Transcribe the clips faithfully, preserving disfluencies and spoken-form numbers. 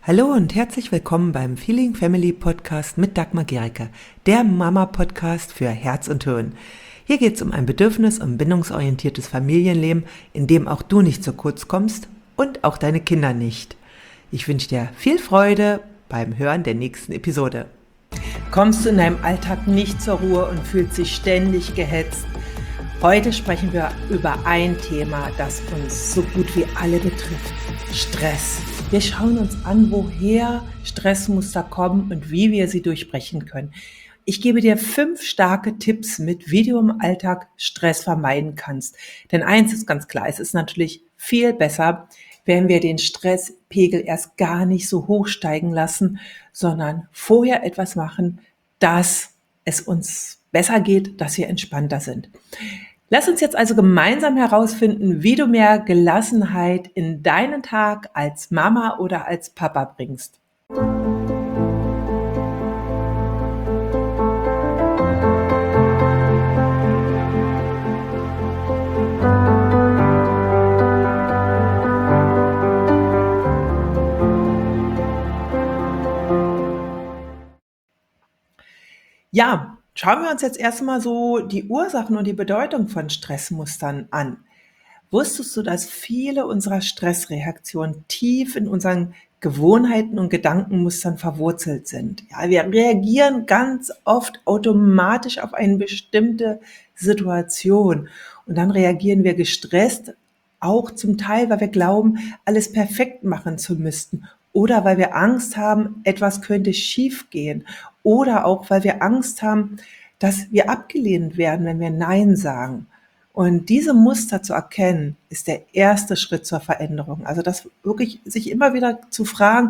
Hallo und herzlich willkommen beim Feeling Family Podcast mit Dagmar Gericke, der Mama-Podcast für Herz und Hirn. Hier geht es um ein bedürfnis- und bindungsorientiertes Familienleben, in dem auch du nicht zu kurz kommst und auch deine Kinder nicht. Ich wünsche dir viel Freude beim Hören der nächsten Episode. Kommst du in deinem Alltag nicht zur Ruhe und fühlst dich ständig gehetzt? Heute sprechen wir über ein Thema, das uns so gut wie alle betrifft: Stress. Wir schauen uns an, woher Stressmuster kommen und wie wir sie durchbrechen können. Ich gebe dir fünf starke Tipps mit, wie du im Alltag Stress vermeiden kannst. Denn eins ist ganz klar, es ist natürlich viel besser, wenn wir den Stresspegel erst gar nicht so hoch steigen lassen, sondern vorher etwas machen, dass es uns besser geht, dass wir entspannter sind. Lass uns jetzt also gemeinsam herausfinden, wie du mehr Gelassenheit in deinen Tag als Mama oder als Papa bringst. Ja, schauen wir uns jetzt erstmal so die Ursachen und die Bedeutung von Stressmustern an. Wusstest du, dass viele unserer Stressreaktionen tief in unseren Gewohnheiten und Gedankenmustern verwurzelt sind? Ja, wir reagieren ganz oft automatisch auf eine bestimmte Situation und dann reagieren wir gestresst, auch zum Teil, weil wir glauben, alles perfekt machen zu müssten oder weil wir Angst haben, etwas könnte schiefgehen oder auch, weil wir Angst haben, dass wir abgelehnt werden, wenn wir Nein sagen. Und diese Muster zu erkennen, ist der erste Schritt zur Veränderung. Also das wirklich sich immer wieder zu fragen,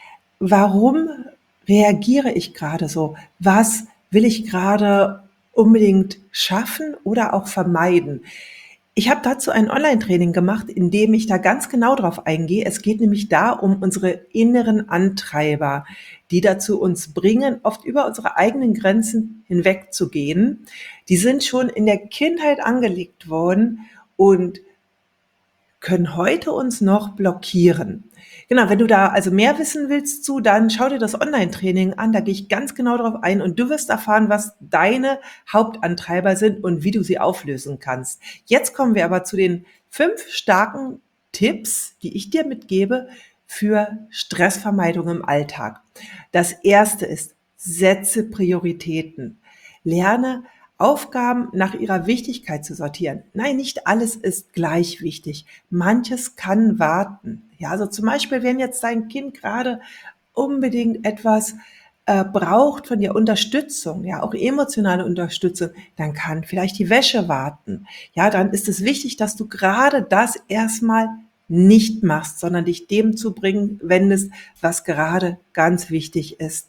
warum reagiere ich gerade so? Was will ich gerade unbedingt schaffen oder auch vermeiden? Ich habe dazu ein Online-Training gemacht, in dem ich da ganz genau drauf eingehe. Es geht nämlich da um unsere inneren Antreiber, die dazu uns bringen, oft über unsere eigenen Grenzen hinwegzugehen. Die sind schon in der Kindheit angelegt worden und können heute uns noch blockieren. Genau, wenn du da also mehr wissen willst zu, dann schau dir das Online-Training an, da gehe ich ganz genau drauf ein und du wirst erfahren, was deine Hauptantreiber sind und wie du sie auflösen kannst. Jetzt kommen wir aber zu den fünf starken Tipps, die ich dir mitgebe für Stressvermeidung im Alltag. Das erste ist: Setze Prioritäten. Lerne Aufgaben nach ihrer Wichtigkeit zu sortieren. Nein, nicht alles ist gleich wichtig. Manches kann warten. Ja, also zum Beispiel, wenn jetzt dein Kind gerade unbedingt etwas äh, braucht von dir, Unterstützung, ja, auch emotionale Unterstützung, dann kann vielleicht die Wäsche warten. Ja, dann ist es wichtig, dass du gerade das erstmal nicht machst, sondern dich dem zu bringen wendest, was gerade ganz wichtig ist.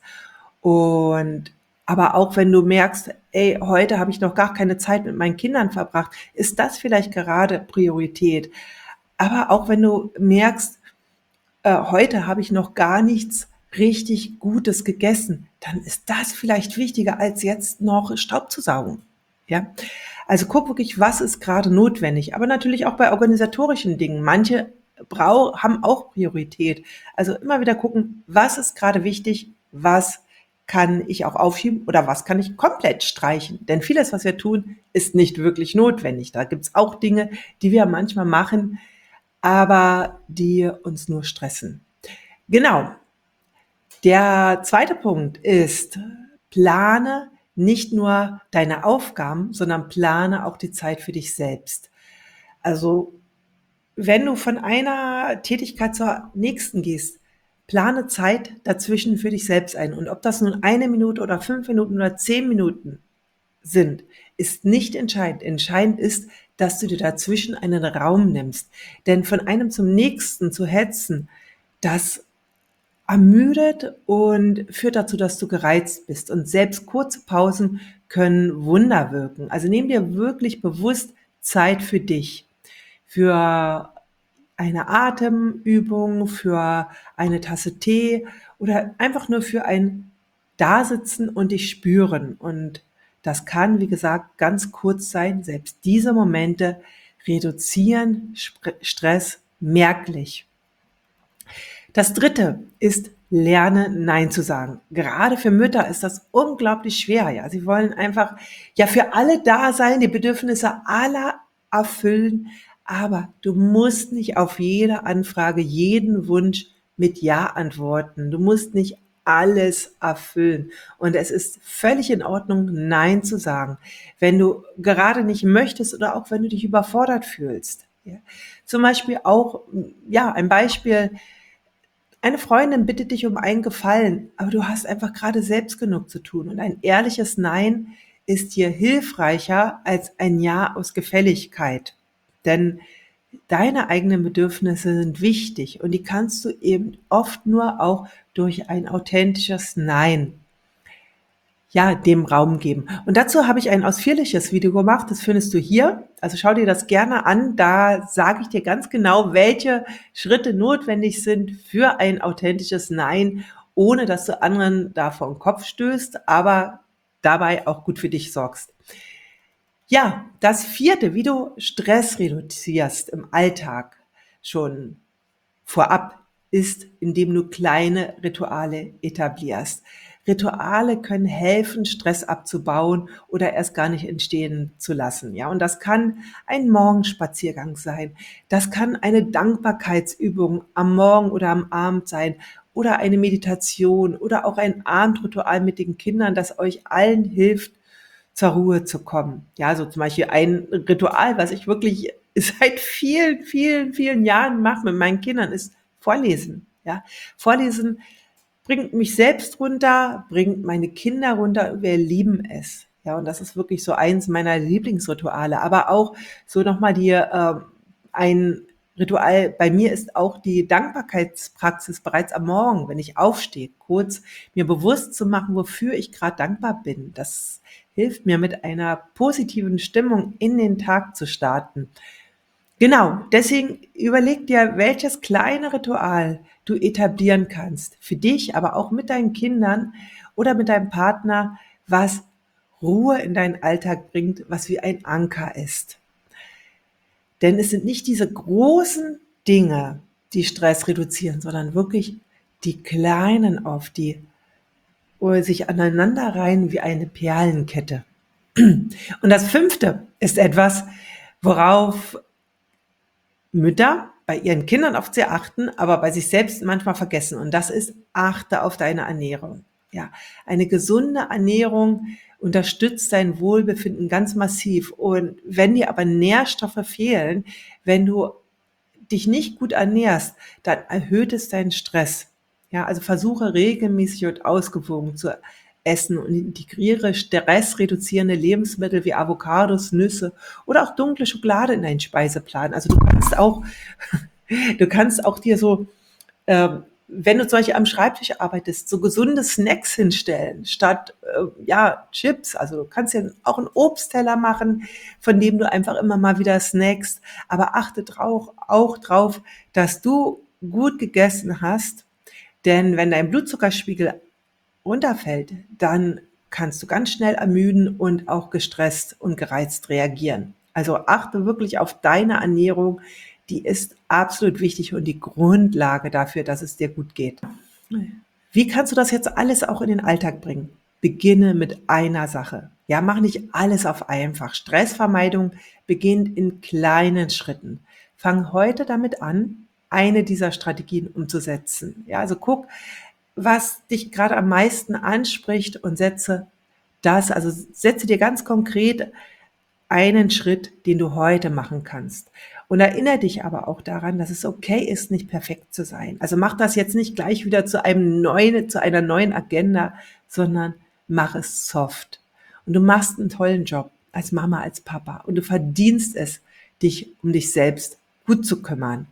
Und aber auch wenn du merkst, ey, heute habe ich noch gar keine Zeit mit meinen Kindern verbracht, ist das vielleicht gerade Priorität. Aber auch wenn du merkst, äh, heute habe ich noch gar nichts richtig Gutes gegessen, dann ist das vielleicht wichtiger, als jetzt noch Staub zu saugen. Ja? Also guck wirklich, was ist gerade notwendig. Aber natürlich auch bei organisatorischen Dingen. Manche brau haben auch Priorität. Also immer wieder gucken, was ist gerade wichtig, was kann ich auch aufschieben oder was kann ich komplett streichen. Denn vieles, was wir tun, ist nicht wirklich notwendig. Da gibt's auch Dinge, die wir manchmal machen, aber die uns nur stressen. Genau. Der zweite Punkt ist: Plane nicht nur deine Aufgaben, sondern plane auch die Zeit für dich selbst. Also wenn du von einer Tätigkeit zur nächsten gehst, plane Zeit dazwischen für dich selbst ein. Und ob das nun eine Minute oder fünf Minuten oder zehn Minuten sind, ist nicht entscheidend. Entscheidend ist, dass du dir dazwischen einen Raum nimmst. Denn von einem zum nächsten zu hetzen, das ermüdet und führt dazu, dass du gereizt bist. Und selbst kurze Pausen können Wunder wirken. Also nimm dir wirklich bewusst Zeit für dich, für eine Atemübung, für eine Tasse Tee oder einfach nur für ein Dasitzen und dich spüren. Und das kann, wie gesagt, ganz kurz sein. Selbst diese Momente reduzieren Stress merklich. Das Dritte ist, lerne Nein zu sagen. Gerade für Mütter ist das unglaublich schwer. Ja, sie wollen einfach ja für alle da sein, die Bedürfnisse aller erfüllen, aber du musst nicht auf jede Anfrage, jeden Wunsch mit Ja antworten. Du musst nicht alles erfüllen. Und es ist völlig in Ordnung, Nein zu sagen, wenn du gerade nicht möchtest oder auch wenn du dich überfordert fühlst. Ja. Zum Beispiel auch, ja, ein Beispiel, eine Freundin bittet dich um einen Gefallen, aber du hast einfach gerade selbst genug zu tun. Und ein ehrliches Nein ist dir hilfreicher als ein Ja aus Gefälligkeit. Denn deine eigenen Bedürfnisse sind wichtig und die kannst du eben oft nur auch durch ein authentisches Nein, ja, dem Raum geben. Und dazu habe ich ein ausführliches Video gemacht, das findest du hier. Also schau dir das gerne an, da sage ich dir ganz genau, welche Schritte notwendig sind für ein authentisches Nein, ohne dass du anderen da vor den Kopf stößt, aber dabei auch gut für dich sorgst. Ja, das vierte, wie du Stress reduzierst im Alltag schon vorab, ist, indem du kleine Rituale etablierst. Rituale können helfen, Stress abzubauen oder erst gar nicht entstehen zu lassen. Ja, und das kann ein Morgenspaziergang sein. Das kann eine Dankbarkeitsübung am Morgen oder am Abend sein oder eine Meditation oder auch ein Abendritual mit den Kindern, das euch allen hilft, zur Ruhe zu kommen. Ja, so zum Beispiel ein Ritual, was ich wirklich seit vielen, vielen, vielen Jahren mache mit meinen Kindern, ist Vorlesen. Ja, Vorlesen bringt mich selbst runter, bringt meine Kinder runter. Wir lieben es. Ja, und das ist wirklich so eins meiner Lieblingsrituale. Aber auch so nochmal die, äh, ein Ritual bei mir ist auch die Dankbarkeitspraxis bereits am Morgen, wenn ich aufstehe, kurz mir bewusst zu machen, wofür ich gerade dankbar bin. Das hilft mir, mit einer positiven Stimmung in den Tag zu starten. Genau, deswegen überleg dir, welches kleine Ritual du etablieren kannst. Für dich, aber auch mit deinen Kindern oder mit deinem Partner, was Ruhe in deinen Alltag bringt, was wie ein Anker ist. Denn es sind nicht diese großen Dinge, die Stress reduzieren, sondern wirklich die kleinen auf die oder sich aneinanderreihen wie eine Perlenkette. Und das fünfte ist etwas, worauf Mütter bei ihren Kindern oft sehr achten, aber bei sich selbst manchmal vergessen. Und das ist, achte auf deine Ernährung. Ja, eine gesunde Ernährung unterstützt dein Wohlbefinden ganz massiv. Und wenn dir aber Nährstoffe fehlen, wenn du dich nicht gut ernährst, dann erhöht es deinen Stress. Ja, also versuche regelmäßig und ausgewogen zu essen und integriere stressreduzierende Lebensmittel wie Avocados, Nüsse oder auch dunkle Schokolade in deinen Speiseplan. Also du kannst auch, du kannst auch dir so, ähm, wenn du zum Beispiel am Schreibtisch arbeitest, so gesunde Snacks hinstellen, statt äh, ja Chips. Also du kannst ja auch einen Obstteller machen, von dem du einfach immer mal wieder snackst. Aber achte drauf, auch drauf, dass du gut gegessen hast. Denn wenn dein Blutzuckerspiegel runterfällt, dann kannst du ganz schnell ermüden und auch gestresst und gereizt reagieren. Also achte wirklich auf deine Ernährung. Die ist absolut wichtig und die Grundlage dafür, dass es dir gut geht. Wie kannst du das jetzt alles auch in den Alltag bringen? Beginne mit einer Sache. Ja, mach nicht alles auf einfach. Stressvermeidung beginnt in kleinen Schritten. Fang heute damit an, eine dieser Strategien umzusetzen. Ja, also guck, was dich gerade am meisten anspricht und setze das, also setze dir ganz konkret einen Schritt, den du heute machen kannst. Und erinnere dich aber auch daran, dass es okay ist, nicht perfekt zu sein. Also mach das jetzt nicht gleich wieder zu einem neuen, zu einer neuen Agenda, sondern mach es soft. Und du machst einen tollen Job als Mama, als Papa und du verdienst es, dich um dich selbst gut zu kümmern.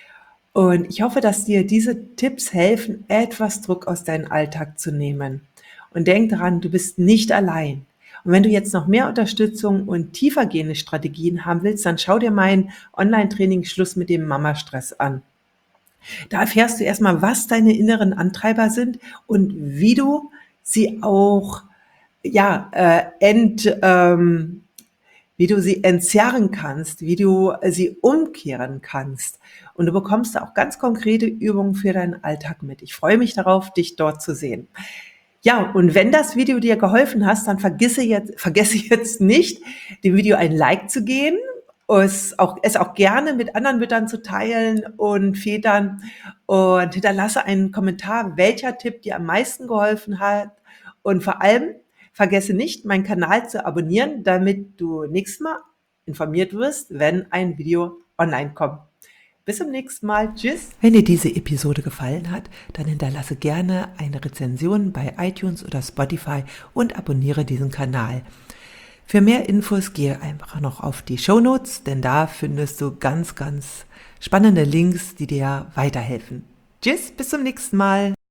Und ich hoffe, dass dir diese Tipps helfen, etwas Druck aus deinem Alltag zu nehmen. Und denk daran, du bist nicht allein. Und wenn du jetzt noch mehr Unterstützung und tiefergehende Strategien haben willst, dann schau dir mein Online-Training Schluss mit dem Mama-Stress an. Da erfährst du erstmal, was deine inneren Antreiber sind und wie du sie auch ja, äh, ent, ähm, wie du sie entzerren kannst, wie du sie umkehren kannst. und du bekommst da auch ganz konkrete Übungen für deinen Alltag mit. Ich freue mich darauf, dich dort zu sehen. Ja, und wenn das Video dir geholfen hat, dann vergesse jetzt, vergesse jetzt nicht, dem Video ein Like zu geben, es auch, es auch gerne mit anderen Müttern zu teilen und Vätern und hinterlasse einen Kommentar, welcher Tipp dir am meisten geholfen hat. Und vor allem vergesse nicht, meinen Kanal zu abonnieren, damit du nächstes Mal informiert wirst, wenn ein Video online kommt. Bis zum nächsten Mal. Tschüss. Wenn dir diese Episode gefallen hat, dann hinterlasse gerne eine Rezension bei iTunes oder Spotify und abonniere diesen Kanal. Für mehr Infos gehe einfach noch auf die Shownotes, denn da findest du ganz, ganz spannende Links, die dir weiterhelfen. Tschüss, bis zum nächsten Mal.